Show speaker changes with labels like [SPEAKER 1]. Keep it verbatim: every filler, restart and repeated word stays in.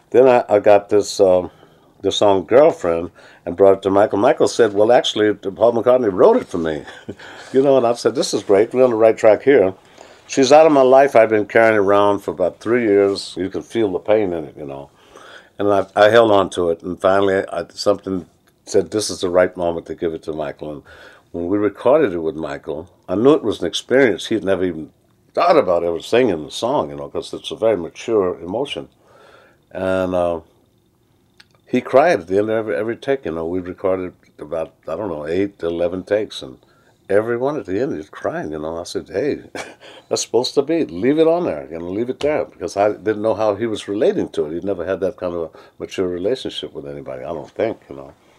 [SPEAKER 1] Then I, I got this um, the song "Girlfriend" and brought it to Michael. Michael said, "Well, actually, Paul McCartney wrote it for me." You know, and I said, "This is great. We're on the right track here." She's out of my life. I've been carrying it around for about three years. You can feel the pain in it, you know. And I, I held on to it, and finally, I, something said this is the right moment to give it to Michael. And when we recorded it with Michael, I knew it was an experience he'd never even thought about ever singing the song, you know, because it's a very mature emotion. And uh, he cried at the end of every, every take. You know, we recorded about I don't know eight to eleven takes, and everyone at the end is crying. You know, I said, "Hey, that's supposed to be. Leave it on there. You know, leave it there," because I didn't know how he was relating to it. He'd never had that kind of a mature relationship with anybody. I don't think. You know.